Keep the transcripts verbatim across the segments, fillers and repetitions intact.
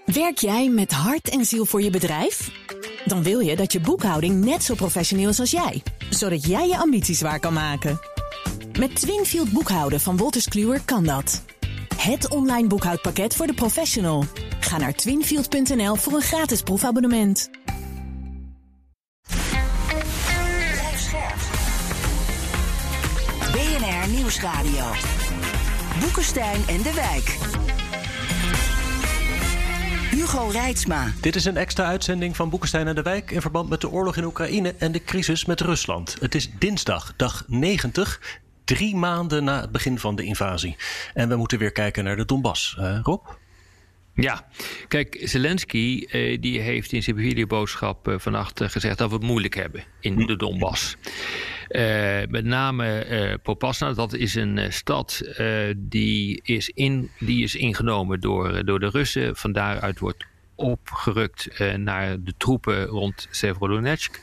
Werk jij met hart en ziel voor je bedrijf? Dan wil je dat je boekhouding net zo professioneel is als jij, zodat jij je ambities waar kan maken. Met Twinfield boekhouden van Wolters Kluwer kan dat. Het online boekhoudpakket voor de professional. Ga naar twinfield punt n l voor een gratis proefabonnement. B N R Nieuwsradio. Boekenstein en de Wijk. Hugo Reitsma. Dit is een extra uitzending van Boekenstein en de Wijk in verband met de oorlog in Oekraïne en de crisis met Rusland. Het is dinsdag, dag negentig, drie maanden na het begin van de invasie. En we moeten weer kijken naar de Donbass. Uh, Rob? Ja, kijk, Zelensky eh, die heeft in zijn videoboodschap eh, vannacht uh, gezegd dat we het moeilijk hebben in de Donbass. Uh, met name uh, Popasna, dat is een uh, stad uh, die, is in, die is ingenomen door, uh, door de Russen. Van daaruit wordt opgerukt uh, naar de troepen rond Severodonetsk.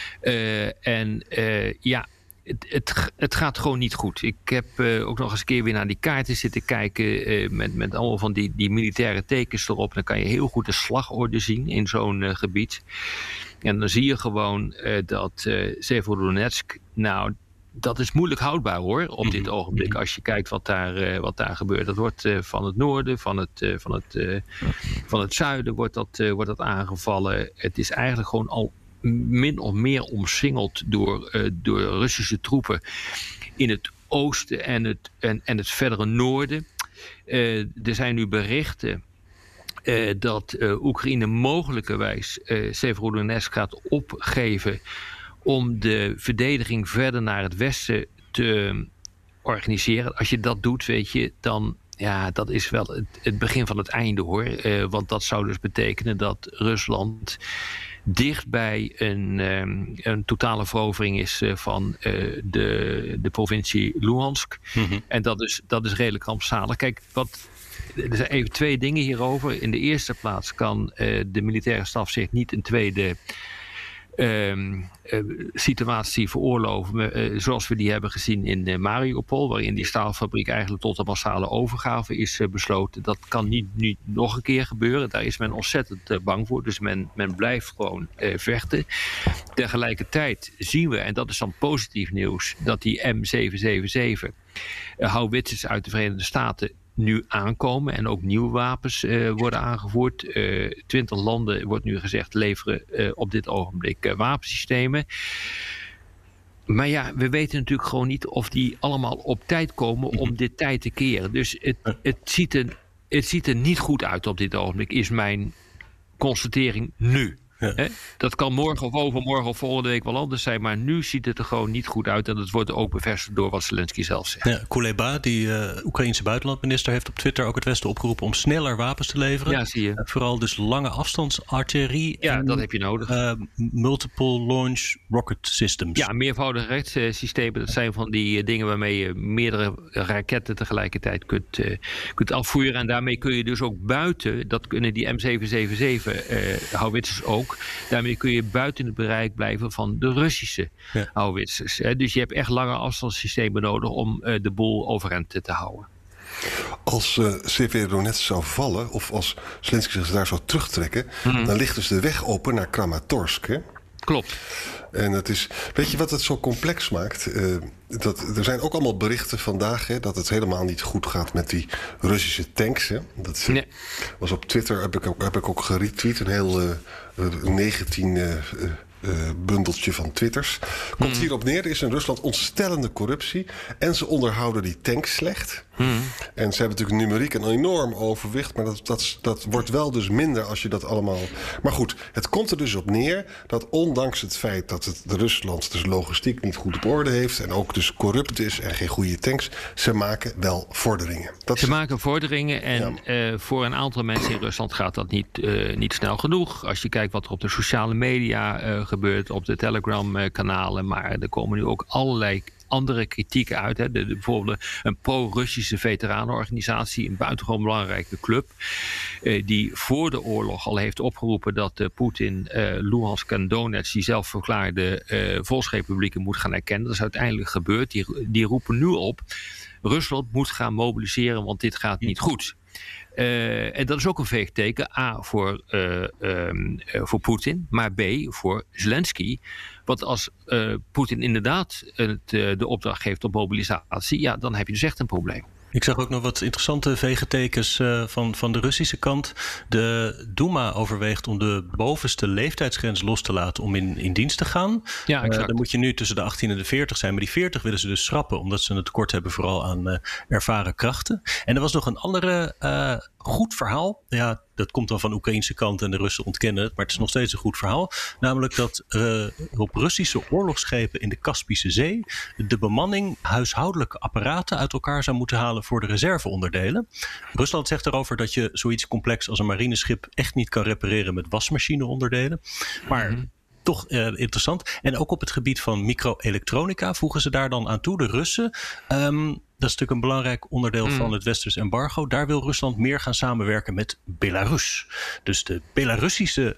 Uh, en uh, ja, het, het, het gaat gewoon niet goed. Ik heb uh, ook nog eens een keer weer naar die kaarten zitten kijken uh, met, met allemaal van die, die militaire tekens erop. Dan kan je heel goed de slagorde zien in zo'n uh, gebied. En dan zie je gewoon uh, dat uh, Severodonetsk, nou, dat is moeilijk houdbaar hoor, op dit ogenblik. Als je kijkt wat daar, uh, wat daar gebeurt. Dat wordt uh, van het noorden, van het, uh, van het, uh, van het zuiden wordt dat, uh, wordt dat aangevallen. Het is eigenlijk gewoon al min of meer omsingeld door, uh, door Russische troepen in het oosten en het, en, en het verdere noorden. Uh, er zijn nu berichten Uh, dat uh, Oekraïne mogelijkerwijs uh, Severodonetsk gaat opgeven om de verdediging verder naar het westen te organiseren. Als je dat doet, weet je, dan ja, dat is wel het, het begin van het einde hoor. Uh, want dat zou dus betekenen dat Rusland dicht bij een, um, een totale verovering is uh, van uh, de, de provincie Luhansk. Mm-hmm. En dat is, dat is redelijk rampzalig. Kijk, wat... Er zijn even twee dingen hierover. In de eerste plaats kan uh, de militaire staf zich niet een tweede uh, uh, situatie veroorloven. Uh, zoals we die hebben gezien in uh, Mariupol. Waarin die staalfabriek eigenlijk tot een massale overgave is uh, besloten. Dat kan niet, niet nog een keer gebeuren. Daar is men ontzettend uh, bang voor. Dus men, men blijft gewoon uh, vechten. Tegelijkertijd zien we, en dat is dan positief nieuws, dat die M zeven zeven zeven uh, houwitsers uit de Verenigde Staten nu aankomen en ook nieuwe wapens uh, worden aangevoerd. Twintig uh, landen, wordt nu gezegd, leveren uh, op dit ogenblik uh, wapensystemen. Maar ja, we weten natuurlijk gewoon niet of die allemaal op tijd komen om dit tijd te keren. Dus het, het, ziet er, het ziet er niet goed uit op dit ogenblik, is mijn constatering nu. Ja. He, dat kan morgen of overmorgen of volgende week wel anders zijn. Maar nu ziet het er gewoon niet goed uit. En dat wordt ook bevestigd door wat Zelensky zelf zegt. Ja, Kuleba, die uh, Oekraïense buitenlandminister, heeft op Twitter ook het Westen opgeroepen om sneller wapens te leveren. Ja, zie je. Uh, vooral dus lange afstandsartillerie. Ja, en, dat heb je nodig. Uh, multiple launch rocket systems. Ja, meervoudige rechtssystemen. Dat zijn van die uh, dingen waarmee je meerdere raketten tegelijkertijd kunt, uh, kunt afvoeren. En daarmee kun je dus ook buiten, dat kunnen die M zeven zeven zeven uh, houwitsers ook. Daarmee kun je buiten het bereik blijven van de Russische ja. houwitsers. Dus je hebt echt lange afstandssystemen nodig om uh, de boel overeind te houden. Als uh, Severodonetsk zou vallen, of als Zelensky zich daar zou terugtrekken, mm-hmm. dan ligt dus de weg open naar Kramatorsk. Hè? Klopt. En het is, weet je wat het zo complex maakt? Uh, dat, er zijn ook allemaal berichten vandaag hè, dat het helemaal niet goed gaat met die Russische tanks. Hè? Dat nee. was op Twitter, heb ik ook, heb ik ook geretweet, een heel uh, negentien uh, uh, Uh, bundeltje van twitters. Komt mm. hierop neer, er is in Rusland ontstellende corruptie. En ze onderhouden die tanks slecht. Mm. En ze hebben natuurlijk numeriek een enorm overwicht. Maar dat, dat, dat wordt wel dus minder als je dat allemaal... Maar goed, het komt er dus op neer dat ondanks het feit dat het de Rusland dus logistiek niet goed op orde heeft. En ook dus corrupt is en geen goede tanks. Ze maken wel vorderingen. Dat ze is... maken vorderingen en ja. uh, voor een aantal mensen in Rusland gaat dat niet, uh, niet snel genoeg. Als je kijkt wat er op de sociale media uh, gebeurt, op de Telegram-kanalen. Maar er komen nu ook allerlei andere kritieken uit. Hè. De, de, bijvoorbeeld een pro-Russische veteranenorganisatie, een buitengewoon belangrijke club, eh, die voor de oorlog al heeft opgeroepen dat uh, Poetin uh, Luhansk en Donetsk, die zelfverklaarde uh, volksrepublieken, moet gaan erkennen. Dat is uiteindelijk gebeurd. Die, die roepen nu op, Rusland moet gaan mobiliseren, want dit gaat niet goed. Uh, en dat is ook een veegteken. A, voor, uh, um, uh, voor Poetin, maar B, voor Zelensky. Want als uh, Poetin inderdaad het, uh, de opdracht geeft op mobilisatie, ja, dan heb je dus echt een probleem. Ik zag ook nog wat interessante veegtekens uh, van, van de Russische kant. De Duma overweegt om de bovenste leeftijdsgrens los te laten om in, in dienst te gaan. Ja, exact. Uh, dan moet je nu tussen de achttien en de veertig zijn. Maar die veertig willen ze dus schrappen, omdat ze een tekort hebben vooral aan uh, ervaren krachten. En er was nog een andere uh, goed verhaal. Ja, dat komt dan van de Oekraïnse kant en de Russen ontkennen het. Maar het is nog steeds een goed verhaal. Namelijk dat uh, op Russische oorlogsschepen in de Kaspische Zee de bemanning huishoudelijke apparaten uit elkaar zou moeten halen voor de reserveonderdelen. Rusland zegt erover dat je zoiets complex als een marineschip echt niet kan repareren met wasmachineonderdelen. Maar mm-hmm. toch uh, interessant. En ook op het gebied van microelektronica voegen ze daar dan aan toe, de Russen. Um, Dat is natuurlijk een belangrijk onderdeel mm. van het Westers embargo. Daar wil Rusland meer gaan samenwerken met Belarus. Dus de Belarussische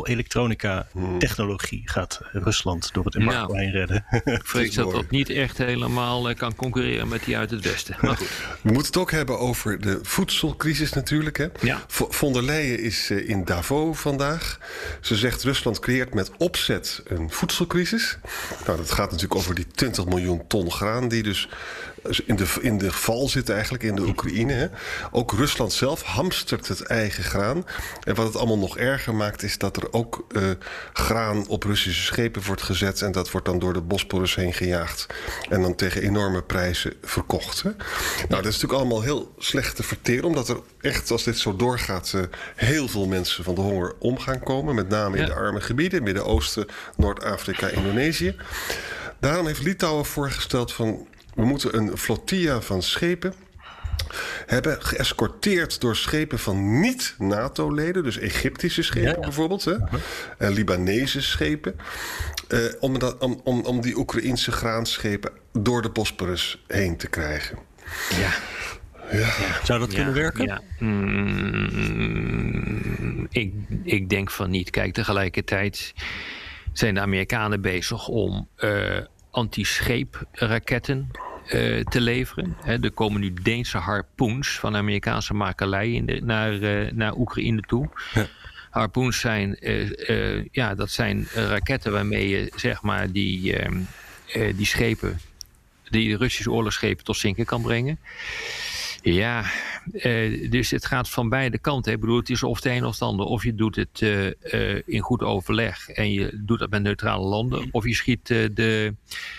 microelektronica-technologie gaat Rusland door het embargo nou, heen redden. Ik vrees dat dat niet echt helemaal kan concurreren met die uit het Westen. Maar goed. We moeten het ook hebben over de voedselcrisis natuurlijk. Hè? Ja. Von der Leyen is in Davos vandaag. Ze zegt Rusland creëert met opzet een voedselcrisis. Nou, dat gaat natuurlijk over die twintig miljoen ton graan die dus in de, in de val zit eigenlijk in de Oekraïne. Hè. Ook Rusland zelf hamstert het eigen graan. En wat het allemaal nog erger maakt is dat er ook uh, graan op Russische schepen wordt gezet. En dat wordt dan door de Bosporus heen gejaagd. En dan tegen enorme prijzen verkocht. Hè. Nou, dat is natuurlijk allemaal heel slecht te verteren. Omdat er echt, als dit zo doorgaat, uh, heel veel mensen van de honger om gaan komen. Met name in ja. de arme gebieden. Midden-Oosten, Noord-Afrika, Indonesië. Daarom heeft Litouwen voorgesteld van we moeten een flotilla van schepen hebben, geëscorteerd door schepen van niet-NATO-leden, dus Egyptische schepen ja, ja. bijvoorbeeld, hè? Uh-huh. En Libanese schepen, uh, om, dat, om, om, om die Oekraïnse graanschepen door de Bosporus heen te krijgen. Ja. Ja. Ja. Zou dat ja, kunnen werken? Ja. Mm, ik, ik denk van niet. Kijk, tegelijkertijd zijn de Amerikanen bezig om uh, anti-scheepraketten uh, te leveren. He, er komen nu Deense harpoens van Amerikaanse makelij in de, naar, uh, naar Oekraïne toe. Ja. Harpoens zijn, uh, uh, ja, dat zijn raketten waarmee je zeg maar die, uh, uh, die schepen, die Russische oorlogsschepen tot zinken kan brengen. Ja, uh, dus het gaat van beide kanten. Ik bedoel, het is of het een of het ander. Of je doet het uh, uh, in goed overleg en je doet dat met neutrale landen. Of je schiet uh, de,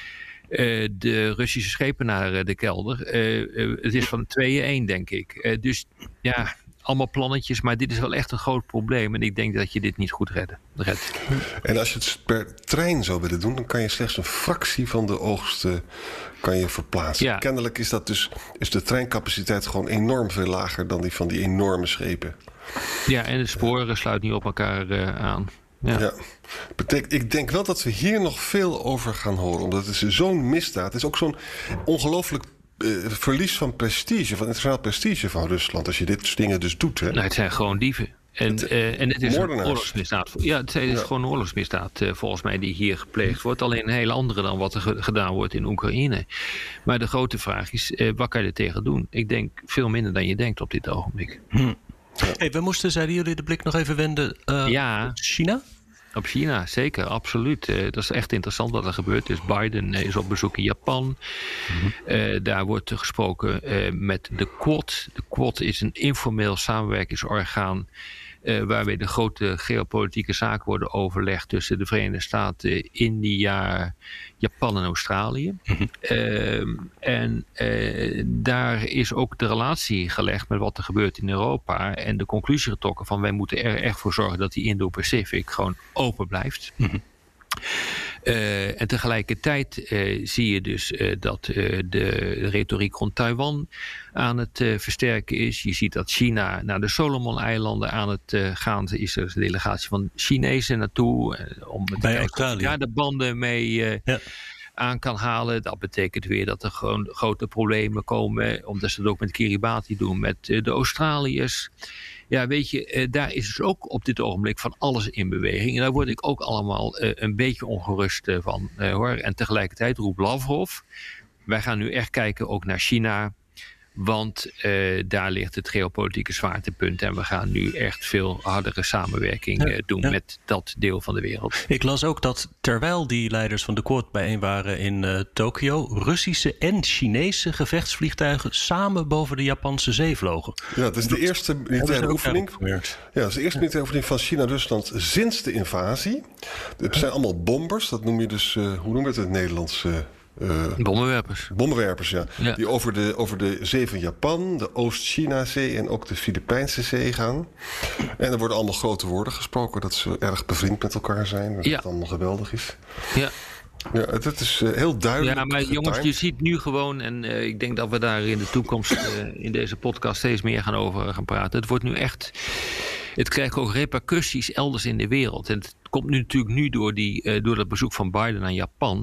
uh, de Russische schepen naar uh, de kelder. Uh, uh, het is van tweeën één, denk ik. Uh, dus ja, allemaal plannetjes. Maar dit is wel echt een groot probleem. En ik denk dat je dit niet goed redden, redt. En als je het per trein zou willen doen, dan kan je slechts een fractie van de oogst uh, kan je verplaatsen. Ja. Kennelijk is dat dus is de treincapaciteit gewoon enorm veel lager dan die van die enorme schepen. Ja, en de sporen uh, sluiten niet op elkaar uh, aan. Ja. ja. Betekent, ik denk wel dat we hier nog veel over gaan horen. Omdat het is zo'n misdaad. Het is ook zo'n ongelooflijk uh, verlies van prestige, van internationaal prestige van Rusland. Als je dit soort dingen dus doet. Hè? Nou, het zijn gewoon dieven. En het, uh, en het is een oorlogsmisdaad. Ja, het is ja. gewoon een oorlogsmisdaad uh, volgens mij die hier gepleegd wordt. Alleen een hele andere dan wat er ge- gedaan wordt in Oekraïne. Maar de grote vraag is, uh, wat kan je er tegen doen? Ik denk veel minder dan je denkt op dit ogenblik. Hm. Hey, we moesten, zeiden jullie, de blik nog even wenden uh, ja. op China? Op China, zeker, absoluut. Uh, dat is echt interessant wat er gebeurt. Dus Biden uh, is op bezoek in Japan. Mm-hmm. Uh, daar wordt gesproken uh, met de Quad. De Quad is een informeel samenwerkingsorgaan Uh, waarbij de grote geopolitieke zaken worden overlegd tussen de Verenigde Staten, India, Japan en Australië. Mm-hmm. Uh, en uh, daar is ook de relatie gelegd met wat er gebeurt in Europa en de conclusie getrokken van wij moeten er echt voor zorgen dat die Indo-Pacific gewoon open blijft. Mm-hmm. Uh, en tegelijkertijd uh, zie je dus uh, dat uh, de retoriek rond Taiwan aan het uh, versterken is. Je ziet dat China naar de Solomon-eilanden aan het uh, gaan is. Er is een delegatie van Chinezen naartoe. Uh, om te Bij kijken Australië. of daar de banden mee uh, ja. aan kan halen. Dat betekent weer dat er gewoon grote problemen komen. Omdat ze het ook met Kiribati doen, met uh, de Australiërs. Ja, weet je, uh, daar is dus ook op dit ogenblik van alles in beweging. En daar word ik ook allemaal uh, een beetje ongerust uh, van, uh, hoor. En tegelijkertijd roept Lavrov, wij gaan nu echt kijken ook naar China. Want uh, daar ligt het geopolitieke zwaartepunt. En we gaan nu echt veel hardere samenwerking uh, doen ja. met dat deel van de wereld. Ik las ook dat terwijl die leiders van de Quad bijeen waren in uh, Tokio, Russische en Chinese gevechtsvliegtuigen samen boven de Japanse zee vlogen. Ja, dat is de eerste militaire oefening. Ja, dat is de eerste militaire oefening van China-Rusland sinds de invasie. Het zijn allemaal bombers. Dat noem je dus, uh, hoe noem je het in het Nederlands? Uh, Uh, bommenwerpers. Bommenwerpers, ja. ja. Die over de, over de zee van Japan, de Oost-China-zee en ook de Filipijnse zee gaan. En er worden allemaal grote woorden gesproken dat ze erg bevriend met elkaar zijn. Dat ja. het allemaal geweldig is. Ja. Ja, het is uh, heel duidelijk. Ja, maar getimed. jongens, je ziet nu gewoon, en uh, ik denk dat we daar in de toekomst uh, in deze podcast steeds meer gaan over gaan praten. Het wordt nu echt, het krijgt ook repercussies elders in de wereld. En het komt nu natuurlijk nu door, die, uh, door dat bezoek van Biden aan Japan.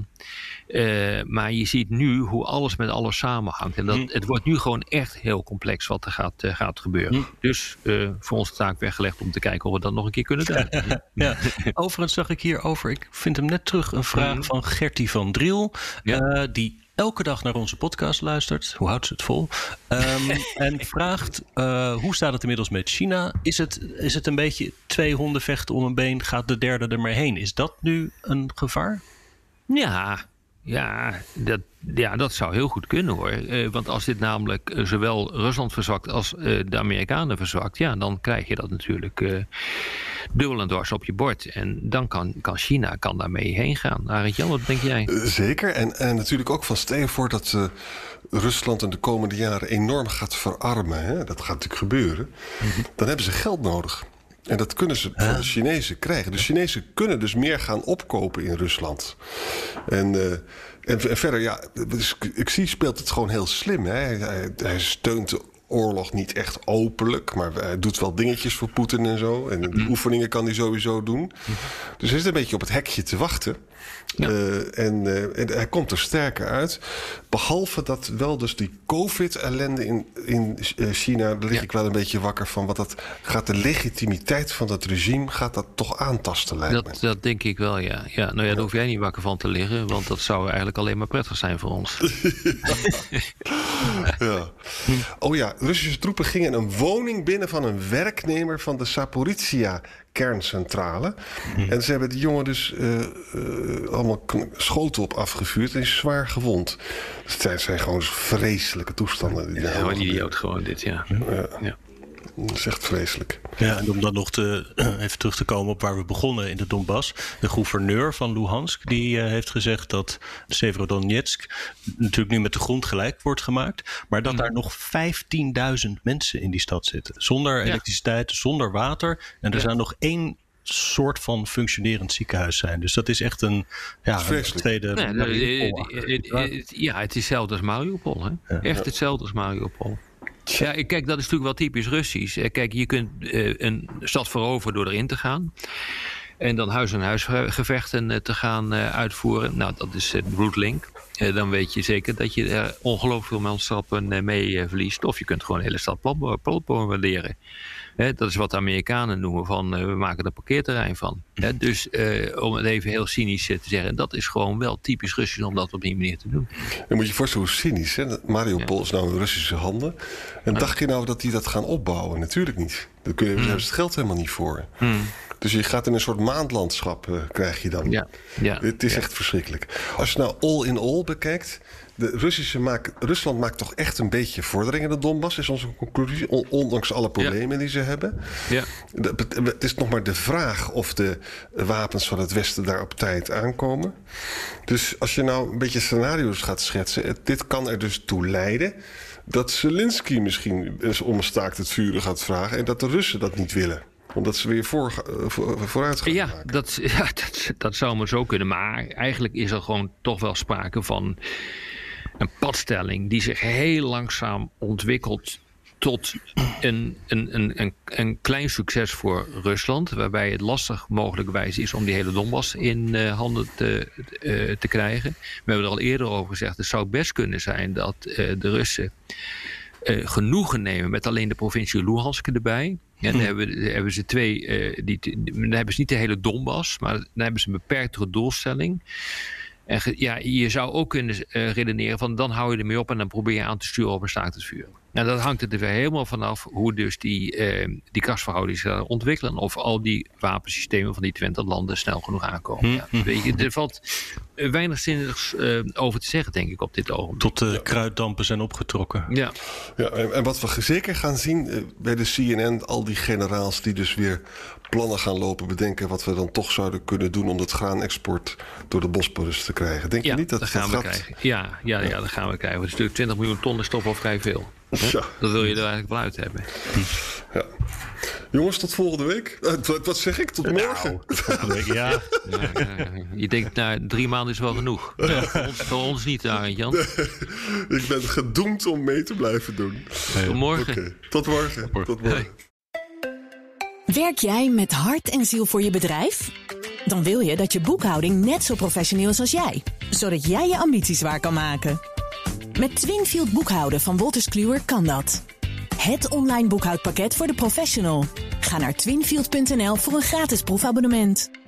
Uh, maar je ziet nu hoe alles met alles samenhangt. En dat, mm. het wordt nu gewoon echt heel complex wat er gaat, uh, gaat gebeuren. Mm. Dus uh, voor ons de taak weggelegd om te kijken of we dat nog een keer kunnen doen. ja. Overigens zag ik hierover, ik vind hem net terug, een vraag mm. van Gertie van Driel. Ja. Uh, die elke dag naar onze podcast luistert. Hoe houdt ze het vol? Um, en vraagt, uh, hoe staat het inmiddels met China? Is het, is het een beetje twee honden vechten om een been, gaat de derde er maar heen? Is dat nu een gevaar? Ja, ja, dat, ja, dat zou heel goed kunnen hoor. Uh, want als dit namelijk uh, zowel Rusland verzwakt als uh, de Amerikanen verzwakt, ja, dan krijg je dat natuurlijk uh, dubbel en dwars op je bord. En dan kan, kan China kan daarmee heen gaan. Arend-Jan, wat denk jij? Uh, zeker. En, en natuurlijk ook van stel je voor dat uh, Rusland in de komende jaren enorm gaat verarmen. Hè? Dat gaat natuurlijk gebeuren. Mm-hmm. Dan hebben ze geld nodig. En dat kunnen ze van de Chinezen krijgen. De Chinezen kunnen dus meer gaan opkopen in Rusland. En, uh, en, en verder, ja, dus Xi speelt het gewoon heel slim. Hè? Hij, hij steunt de oorlog niet echt openlijk, maar hij doet wel dingetjes voor Poetin en zo. En die oefeningen kan hij sowieso doen. Dus hij is een beetje op het hekje te wachten. Ja. Uh, en, uh, en hij komt er sterker uit. Behalve dat wel dus die COVID-ellende in, in China, daar lig ja. ik wel een beetje wakker van. Want dat gaat de legitimiteit van dat regime gaat dat toch aantasten, lijkt dat, me. Dat denk ik wel, ja. ja nou ja, daar ja. hoef jij niet wakker van te liggen. Want dat zou eigenlijk alleen maar prettig zijn voor ons. ja. Oh ja, Russische troepen gingen een woning binnen van een werknemer van de Zaporizhia kerncentrale. Hmm. En ze hebben die jongen dus uh, uh, allemaal schoten op afgevuurd en is zwaar gewond. Dus het zijn gewoon vreselijke toestanden. Die ja, een idioot gewoon dit, ja. ja. ja. Dat is echt vreselijk. Ja, en om dan nog te, uh, even terug te komen op waar we begonnen in de Donbass. De gouverneur van Luhansk die uh, heeft gezegd dat Severodonetsk natuurlijk nu met de grond gelijk wordt gemaakt. Maar dat mm. daar nog vijftienduizend mensen in die stad zitten. Zonder elektriciteit, ja. zonder water. En er ja. zijn nog één soort van functionerend ziekenhuis zijn. Dus dat is echt een, ja, een tweede... Nee, Mariupol. Ja, het is hetzelfde als Mariupol. Hè? Ja. Echt hetzelfde als Mariupol. Ja, kijk, dat is natuurlijk wel typisch Russisch. Kijk, je kunt uh, een stad veroveren door erin te gaan. En dan huis-aan-huis-gevechten uh, te gaan uh, uitvoeren. Nou, dat is uh, route link. Uh, dan weet je zeker dat je er ongelooflijk veel manschappen uh, mee uh, verliest. Of je kunt gewoon een hele stad plat bombarderen. Hè, dat is wat de Amerikanen noemen van uh, we maken er een parkeerterrein van. Hè, dus uh, om het even heel cynisch uh, te zeggen, dat is gewoon wel typisch Russisch om dat op die manier te doen. Je moet je voorstellen hoe cynisch. Hè? Mariupol ja. is nou in Russische handen. En ja. dacht je nou dat die dat gaan opbouwen? Natuurlijk niet. Daar kun je, hmm. hebben ze het geld helemaal niet voor. Hmm. Dus je gaat in een soort maandlandschap uh, krijg je dan. Ja. Ja. Het is ja. echt verschrikkelijk. Als je nou all in all bekijkt, de Russische maak, Rusland maakt toch echt een beetje vordering in de Donbass, is onze conclusie, ondanks alle problemen ja. die ze hebben. Ja. De, het is nog maar de vraag of de wapens van het Westen daar op tijd aankomen. Dus als je nou een beetje scenario's gaat schetsen, dit kan er dus toe leiden dat Zelensky misschien eens om een staakt het vuren gaat vragen en dat de Russen dat niet willen. Omdat ze weer voor, voor, vooruit gaan ja, maken. Dat, ja, dat, dat zou maar zo kunnen. Maar eigenlijk is er gewoon toch wel sprake van een padstelling die zich heel langzaam ontwikkelt tot een, een, een, een, een klein succes voor Rusland. Waarbij het lastig mogelijkwijs is om die hele Donbass in uh, handen te, uh, te krijgen. We hebben er al eerder over gezegd. Het zou best kunnen zijn dat uh, de Russen uh, genoegen nemen met alleen de provincie Luhansk erbij. Ja, dan, hebben, dan hebben ze twee. Uh, die, dan hebben ze niet de hele Donbass, maar dan hebben ze een beperktere doelstelling. En ja, je zou ook kunnen uh, redeneren van dan hou je ermee op en dan probeer je aan te sturen op een staakt het vuur. Nou, dat hangt er weer helemaal vanaf hoe dus die, eh, die kasverhoudingen zich ontwikkelen. Of al die wapensystemen van die twintig landen snel genoeg aankomen. Ja, weet je, er valt weinig zinnigs uh, over te zeggen, denk ik, op dit ogenblik. Tot de ja. kruiddampen zijn opgetrokken. Ja. ja en, en wat we zeker gaan zien uh, bij de C N N, al die generaals die dus weer plannen gaan lopen bedenken wat we dan toch zouden kunnen doen om het graanexport door de Bosporus te krijgen. Denk ja, je niet dat dat gaan dat we gaat... krijgen? Ja, ja, ja, dat gaan we krijgen. Het is natuurlijk twintig miljoen ton is toch wel vrij veel. Ja. Dat wil je er eigenlijk wel uit hebben. Ja. Jongens, tot volgende week. Uh, wat, wat zeg ik? Tot morgen. Nou, volgende week, ja. Ja, ja, ja. Je denkt, nou, drie maanden is wel genoeg. Ja. Voor, ons, voor ons niet, Arend Jan. Nee, ik ben gedoemd om mee te blijven doen. Nee. Tot morgen. Okay. Tot morgen. Tot morgen. Hey. Werk jij met hart en ziel voor je bedrijf? Dan wil je dat je boekhouding net zo professioneel is als jij. Zodat jij je ambities waar kan maken. Met Twinfield boekhouden van Wolters Kluwer kan dat. Het online boekhoudpakket voor de professional. Ga naar twinfield punt n l voor een gratis proefabonnement.